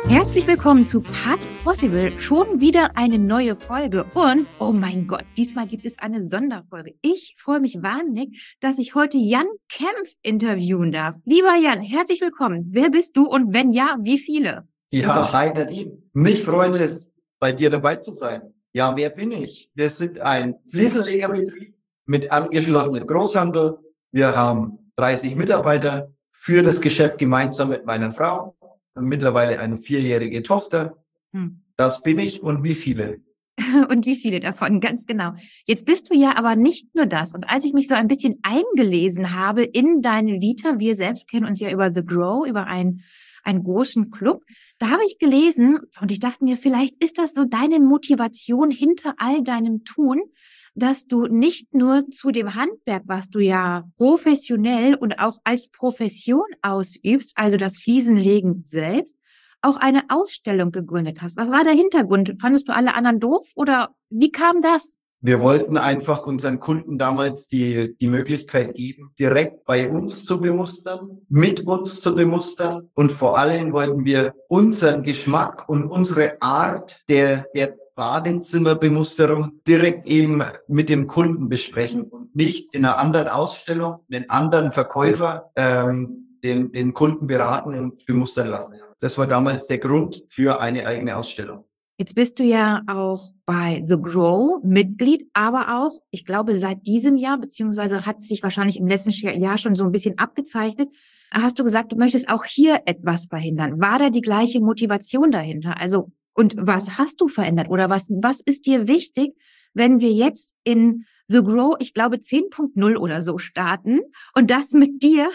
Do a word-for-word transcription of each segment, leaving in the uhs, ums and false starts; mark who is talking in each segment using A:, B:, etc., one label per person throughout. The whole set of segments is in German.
A: Herzlich willkommen zu Part Possible. Schon wieder eine neue Folge und, oh mein Gott, diesmal gibt es eine Sonderfolge. Ich freue mich wahnsinnig, dass ich heute Jan Kempf interviewen darf. Lieber Jan, herzlich willkommen. Wer bist du und wenn ja, wie viele?
B: Ja, hi Nadine. Mich freut es, bei dir dabei zu sein. Ja, wer bin ich? Wir sind ein Fliesenlegerbetrieb mit angeschlossenem Großhandel. Wir haben dreißig Mitarbeiter für das Geschäft gemeinsam mit meiner Frau. Mittlerweile eine vierjährige Tochter. Hm. Das bin ich und wie viele?
A: Und wie viele davon, ganz genau. Jetzt bist du ja aber nicht nur das. Und als ich mich so ein bisschen eingelesen habe in deine Vita, wir selbst kennen uns ja über The Grow, über einen, einen großen Club, da habe ich gelesen und ich dachte mir, vielleicht ist das so deine Motivation hinter all deinem Tun, dass du nicht nur zu dem Handwerk, was du ja professionell und auch als Profession ausübst, also das Fliesenlegen selbst, auch eine Ausstellung gegründet hast. Was war der Hintergrund? Fandest du alle anderen doof oder wie kam das?
B: Wir wollten einfach unseren Kunden damals die, die Möglichkeit geben, direkt bei uns zu bemustern, mit uns zu bemustern und vor allem wollten wir unseren Geschmack und unsere Art der, der Badezimmerbemusterung direkt eben mit dem Kunden besprechen und nicht in einer anderen Ausstellung, den anderen Verkäufer, ähm, den, den Kunden beraten und bemustern lassen. Das war damals der Grund für eine eigene Ausstellung.
A: Jetzt bist du ja auch bei The Grow Mitglied, aber auch, ich glaube, seit diesem Jahr, beziehungsweise hat es sich wahrscheinlich im letzten Jahr schon so ein bisschen abgezeichnet, hast du gesagt, du möchtest auch hier etwas verhindern. War da die gleiche Motivation dahinter? Also, und was hast du verändert? Oder was, was ist dir wichtig, wenn wir jetzt in The Grow, ich glaube, zehn Punkt null oder so starten und das mit dir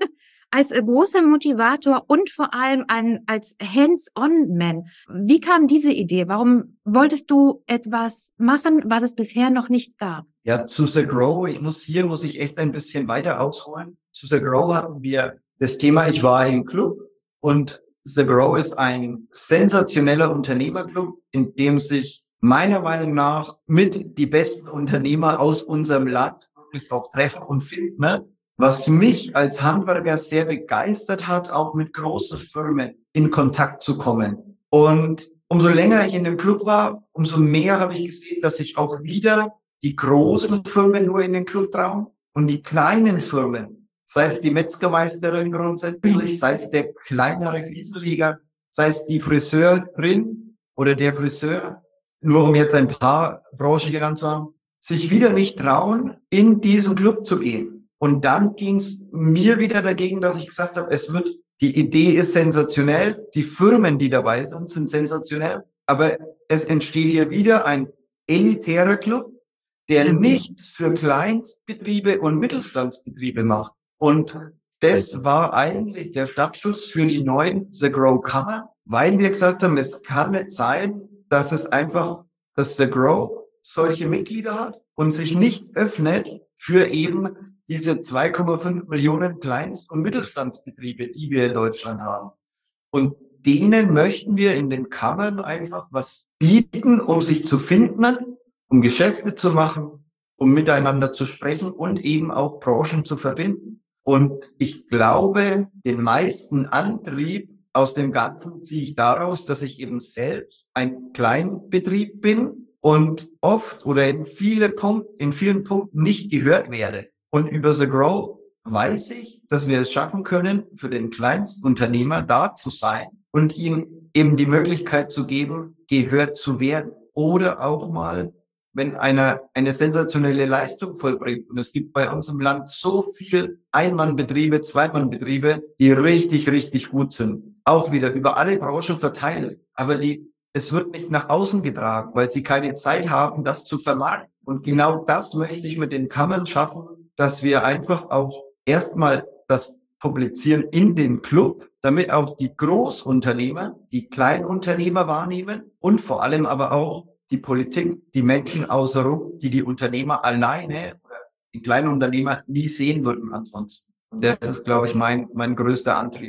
A: als großer Motivator und vor allem ein, als Hands-on-Man. Wie kam diese Idee? Warum wolltest du etwas machen, was es bisher noch nicht gab?
B: Ja, zu The Grow, ich muss hier, muss ich echt ein bisschen weiter ausholen. Zu The Grow hatten wir das Thema, ich war im Club und The Grow ist ein sensationeller Unternehmerclub, in dem sich meiner Meinung nach mit die besten Unternehmer aus unserem Land wirklich auch treffen und finden, ne? Was mich als Handwerker sehr begeistert hat, auch mit großen Firmen in Kontakt zu kommen. Und umso länger ich in dem Club war, umso mehr habe ich gesehen, dass sich auch wieder die großen Firmen nur in den Club trauen und die kleinen Firmen, sei es die Metzgermeisterin grundsätzlich, sei es der kleinere Fliesenleger, sei es die Friseurin oder der Friseur, nur um jetzt ein paar Branchen genannt zu haben, sich wieder nicht trauen, in diesen Club zu gehen. Und dann ging es mir wieder dagegen, dass ich gesagt habe, es wird, die Idee ist sensationell, die Firmen, die dabei sind, sind sensationell, aber es entsteht hier wieder ein elitärer Club, der nichts für Kleinstbetriebe und Mittelstandsbetriebe macht. Und das war eigentlich der Startschuss für die neuen The Grow Kammer, weil wir gesagt haben, es kann nicht sein, dass es einfach, dass The Grow solche Mitglieder hat und sich nicht öffnet für eben diese zwei Komma fünf Millionen Kleinst- und Mittelstandsbetriebe, die wir in Deutschland haben. Und denen möchten wir in den Kammern einfach was bieten, um sich zu finden, um Geschäfte zu machen, um miteinander zu sprechen und eben auch Branchen zu verbinden. Und ich glaube, den meisten Antrieb aus dem Ganzen ziehe ich daraus, dass ich eben selbst ein Kleinbetrieb bin und oft oder in, viele Punkt, in vielen Punkten nicht gehört werde. Und über The Grow weiß ich, dass wir es schaffen können, für den Kleinstunternehmer da zu sein und ihm eben die Möglichkeit zu geben, gehört zu werden. Oder auch mal, wenn einer eine sensationelle Leistung vollbringt. Und es gibt bei uns im Land so viel Einmannbetriebe, Zweimannbetriebe, die richtig, richtig gut sind. Auch wieder über alle Branchen verteilt. Aber die, es wird nicht nach außen getragen, weil sie keine Zeit haben, das zu vermarkten. Und genau das möchte ich mit den Kammern schaffen, dass wir einfach auch erstmal das publizieren in den Club, damit auch die Großunternehmer, die Kleinunternehmer wahrnehmen und vor allem aber auch die Politik, die Menschen außenrum, die die Unternehmer alleine oder die kleinen Unternehmer nie sehen würden ansonsten. Das ist, glaube ich, mein mein größter Antrieb, ja.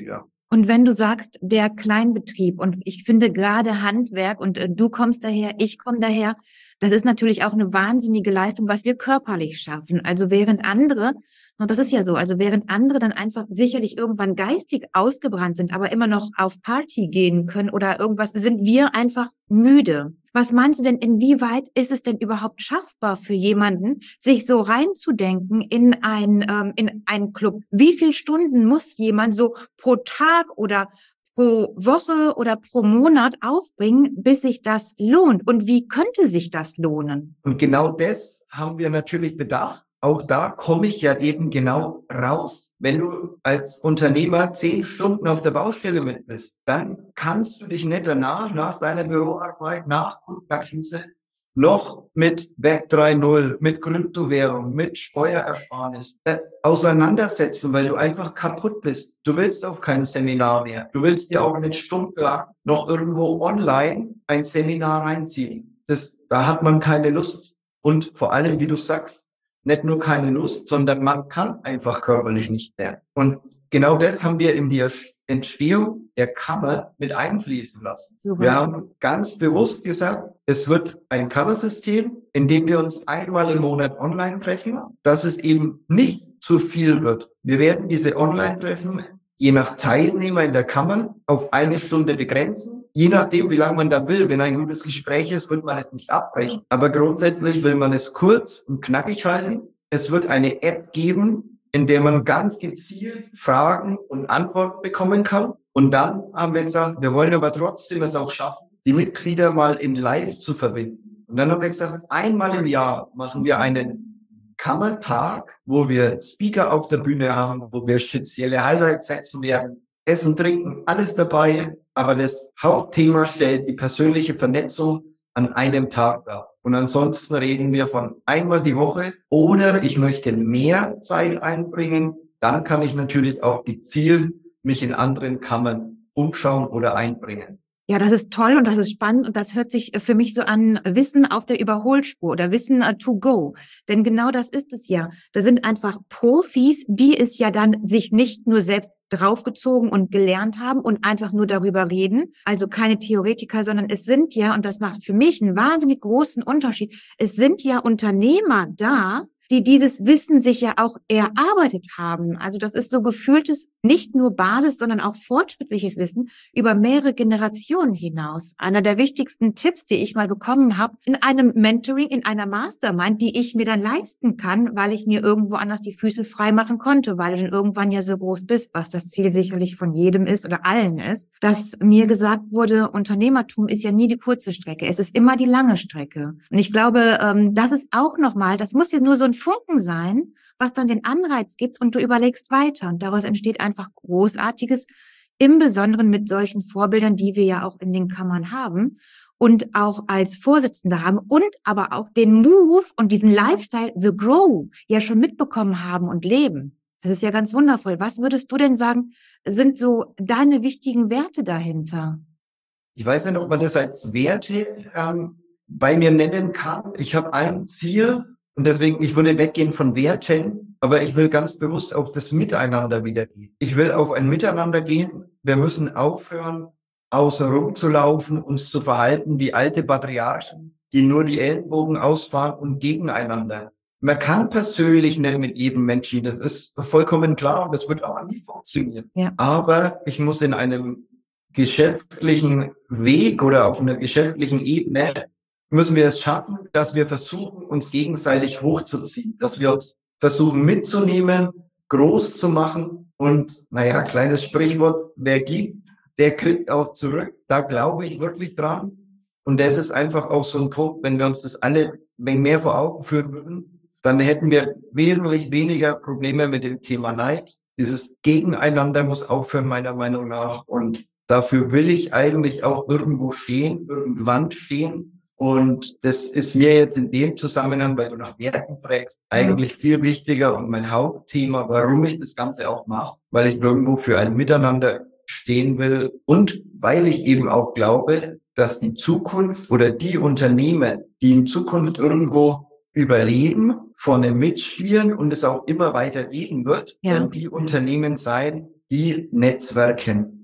A: Und wenn du sagst, der Kleinbetrieb, und ich finde gerade Handwerk, und äh, du kommst daher, ich komme daher, das ist natürlich auch eine wahnsinnige Leistung, was wir körperlich schaffen. Also während andere, und das ist ja so, also während andere dann einfach sicherlich irgendwann geistig ausgebrannt sind, aber immer noch auf Party gehen können oder irgendwas, sind wir einfach müde. Was meinst du denn, inwieweit ist es denn überhaupt schaffbar für jemanden, sich so reinzudenken in ein, ähm, in einen Club? Wie viele Stunden muss jemand so pro Tag oder pro Woche oder pro Monat aufbringen, bis sich das lohnt? Und wie könnte sich das lohnen?
B: Und genau das haben wir natürlich bedacht. Auch da komme ich ja eben genau raus. Wenn du als Unternehmer zehn Stunden auf der Baustelle mit bist, dann kannst du dich nicht danach, nach deiner Büroarbeit, nach Kundenakquise, noch mit Web drei Punkt null, mit Kryptowährung, mit Steuerersparnis äh, auseinandersetzen, weil du einfach kaputt bist. Du willst auf kein Seminar mehr. Du willst dir auch nicht stundenlang noch irgendwo online ein Seminar reinziehen. Das, da hat man keine Lust. Und vor allem, wie du sagst, nicht nur keine Lust, sondern man kann einfach körperlich nicht mehr. Und genau das haben wir in die Entstehung der Kammer mit einfließen lassen. Super. Wir haben ganz bewusst gesagt, es wird ein Kammersystem, in dem wir uns einmal im Monat online treffen, dass es eben nicht zu viel wird. Wir werden diese Online-Treffen je nach Teilnehmer in der Kammer auf eine Stunde begrenzen. Je nachdem, wie lange man da will. Wenn ein gutes Gespräch ist, wird man es nicht abbrechen. Aber grundsätzlich will man es kurz und knackig halten. Es wird eine App geben, in der man ganz gezielt Fragen und Antworten bekommen kann. Und dann haben wir gesagt, wir wollen aber trotzdem es auch schaffen, die Mitglieder mal in Live zu verbinden. Und dann haben wir gesagt, einmal im Jahr machen wir einen Kammertag, wo wir Speaker auf der Bühne haben, wo wir spezielle Highlights setzen werden. Essen, Trinken, alles dabei. Aber das Hauptthema stellt die persönliche Vernetzung an einem Tag dar. Und ansonsten reden wir von einmal die Woche. Oder ich möchte mehr Zeit einbringen. Dann kann ich natürlich auch gezielt mich in anderen Kammern umschauen oder einbringen.
A: Ja, das ist toll und das ist spannend und das hört sich für mich so an Wissen auf der Überholspur oder Wissen to go. Denn genau das ist es ja. Da sind einfach Profis, die es ja dann sich nicht nur selbst draufgezogen und gelernt haben und einfach nur darüber reden. Also keine Theoretiker, sondern es sind ja, und das macht für mich einen wahnsinnig großen Unterschied, es sind ja Unternehmer da, die dieses Wissen sich ja auch erarbeitet haben. Also das ist so gefühltes, nicht nur Basis, sondern auch fortschrittliches Wissen über mehrere Generationen hinaus. Einer der wichtigsten Tipps, die ich mal bekommen habe, in einem Mentoring, in einer Mastermind, die ich mir dann leisten kann, weil ich mir irgendwo anders die Füße frei machen konnte, weil du dann irgendwann ja so groß bist, was das Ziel sicherlich von jedem ist oder allen ist, dass mir gesagt wurde, Unternehmertum ist ja nie die kurze Strecke, es ist immer die lange Strecke. Und ich glaube, das ist auch nochmal, das muss ja nur so ein Funken sein, was dann den Anreiz gibt und du überlegst weiter. Und daraus entsteht einfach Großartiges, im Besonderen mit solchen Vorbildern, die wir ja auch in den Kammern haben und auch als Vorsitzende haben und aber auch den Move und diesen Lifestyle, The Grow, ja schon mitbekommen haben und leben. Das ist ja ganz wundervoll. Was würdest du denn sagen, sind so deine wichtigen Werte dahinter?
B: Ich weiß nicht, ob man das als Werte ähm, bei mir nennen kann. Ich habe ein Ziel, und deswegen, ich würde weggehen von Werten, aber ich will ganz bewusst auf das Miteinander wieder gehen. Ich will auf ein Miteinander gehen. Wir müssen aufhören, außen rum zu laufen, uns zu verhalten wie alte Patriarchen, die nur die Ellenbogen ausfahren und gegeneinander. Man kann persönlich nicht mit jedem Menschen, das ist vollkommen klar und das wird auch nie funktionieren. Ja. Aber ich muss in einem geschäftlichen Weg oder auf einer geschäftlichen Ebene müssen wir es schaffen, dass wir versuchen, uns gegenseitig hochzuziehen, dass wir uns versuchen mitzunehmen, groß zu machen und, naja, kleines Sprichwort, wer gibt, der kriegt auch zurück. Da glaube ich wirklich dran. Und das ist einfach auch so ein Punkt, wenn wir uns das alle mehr vor Augen führen würden, dann hätten wir wesentlich weniger Probleme mit dem Thema Neid. Dieses Gegeneinander muss aufhören, meiner Meinung nach. Und dafür will ich eigentlich auch irgendwo stehen, irgendwann stehen. Und das ist mir jetzt in dem Zusammenhang, weil du nach Werten fragst, eigentlich viel wichtiger und mein Hauptthema, warum ich das Ganze auch mache, weil ich irgendwo für ein Miteinander stehen will und weil ich eben auch glaube, dass die Zukunft oder die Unternehmen, die in Zukunft irgendwo überleben, vorne mitspielen und es auch immer weiter gehen wird, ja. werden die Unternehmen sein, die netzwerken.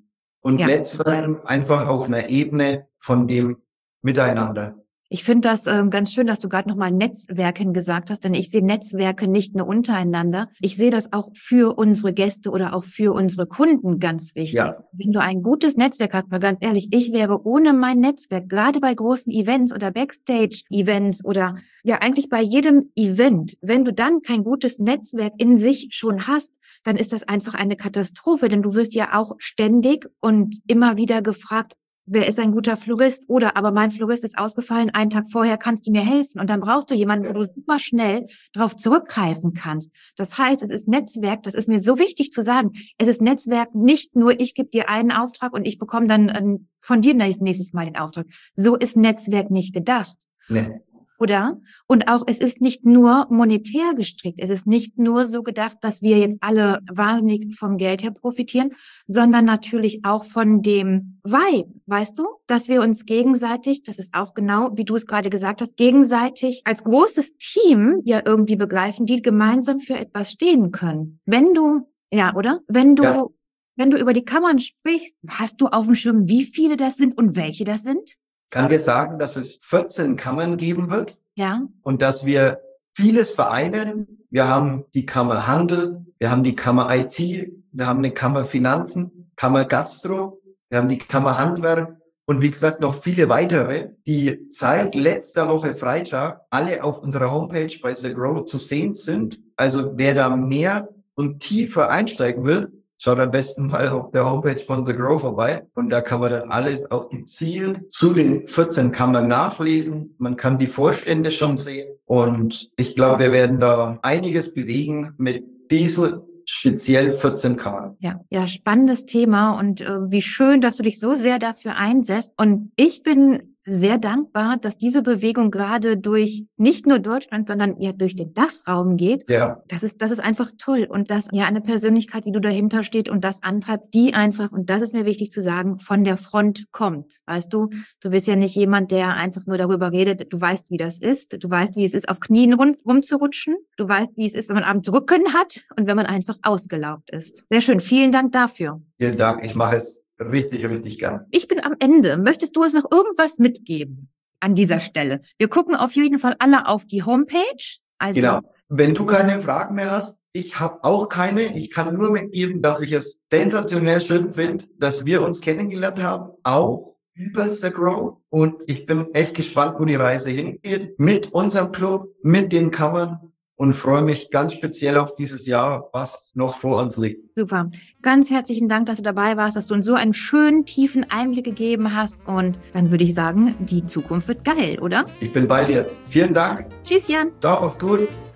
B: und
A: Ja.
B: Netzwerken einfach auf einer Ebene von dem Miteinander.
A: Ich finde das ähm, ganz schön, dass du gerade nochmal Netzwerken gesagt hast, denn ich sehe Netzwerke nicht nur untereinander. Ich sehe das auch für unsere Gäste oder auch für unsere Kunden ganz wichtig.
B: Ja.
A: Wenn du ein gutes Netzwerk hast, mal ganz ehrlich, ich wäre ohne mein Netzwerk, gerade bei großen Events oder Backstage-Events oder ja eigentlich bei jedem Event, wenn du dann kein gutes Netzwerk in sich schon hast, dann ist das einfach eine Katastrophe, denn du wirst ja auch ständig und immer wieder gefragt, wer ist ein guter Florist? Oder aber mein Florist ist ausgefallen, einen Tag vorher, kannst du mir helfen? Und dann brauchst du jemanden, wo du super schnell darauf zurückgreifen kannst. Das heißt, es ist Netzwerk, das ist mir so wichtig zu sagen, es ist Netzwerk nicht nur, ich gebe dir einen Auftrag und ich bekomme dann ähm, von dir nächstes Mal den Auftrag. So ist Netzwerk nicht gedacht.
B: Nee.
A: Oder? Und auch, es ist nicht nur monetär gestrickt. Es ist nicht nur so gedacht, dass wir jetzt alle wahnsinnig vom Geld her profitieren, sondern natürlich auch von dem Vibe, weißt du? Dass wir uns gegenseitig, das ist auch genau, wie du es gerade gesagt hast, gegenseitig als großes Team ja irgendwie begreifen, die gemeinsam für etwas stehen können. Wenn du, ja, oder? Wenn du,
B: Ja.
A: wenn du über die Kammern sprichst, hast du auf dem Schirm, wie viele das sind und welche das sind?
B: Kann dir sagen, dass es vierzehn Kammern geben wird
A: Ja.
B: und dass wir vieles vereinen. Wir haben die Kammer Handel, wir haben die Kammer I T, wir haben eine Kammer Finanzen, Kammer Gastro, wir haben die Kammer Handwerk und wie gesagt noch viele weitere, die seit letzter Woche Freitag alle auf unserer Homepage bei The Grow zu sehen sind. Also wer da mehr und tiefer einsteigen will, schaut am besten mal auf der Homepage von The Grow vorbei und da kann man dann alles auch gezielt zu den vierzehn Kammern nachlesen. Man kann die Vorstände schon sehen und ich glaube, wir werden da einiges bewegen mit diesen speziell vierzehn Kammern.
A: Ja, ja, spannendes Thema und äh, wie schön, dass du dich so sehr dafür einsetzt. Und ich bin sehr dankbar, dass diese Bewegung gerade durch nicht nur Deutschland, sondern ja durch den Dachraum geht.
B: Ja.
A: Das ist, das ist einfach toll. Und dass ja eine Persönlichkeit, wie du dahinter steht und das antreibt, die einfach, und das ist mir wichtig zu sagen, von der Front kommt. Weißt du, du bist ja nicht jemand, der einfach nur darüber redet. Du weißt, wie das ist. Du weißt, wie es ist, auf Knien rum, rumzurutschen. Du weißt, wie es ist, wenn man abends Rücken hat und wenn man einfach ausgelaugt ist. Sehr schön. Vielen Dank dafür.
B: Vielen Dank. Ich mache es richtig, richtig gern.
A: Ich bin am Ende. Möchtest du uns noch irgendwas mitgeben an dieser Stelle? Wir gucken auf jeden Fall alle auf die Homepage. Also,
B: Genau. Wenn du keine Fragen mehr hast, ich habe auch keine. Ich kann nur mitgeben, dass ich es sensationell schön finde, dass wir uns kennengelernt haben, auch über The Grow. Und ich bin echt gespannt, wo die Reise hingeht. Mit unserem Club, mit den Kammern. Und freue mich ganz speziell auf dieses Jahr, was noch vor uns liegt.
A: Super. Ganz herzlichen Dank, dass du dabei warst, dass du uns so einen schönen, tiefen Einblick gegeben hast. Und dann würde ich sagen, die Zukunft wird geil, oder?
B: Ich bin bei dir. Vielen Dank.
A: Tschüss, Jan.
B: Ciao, mach's gut.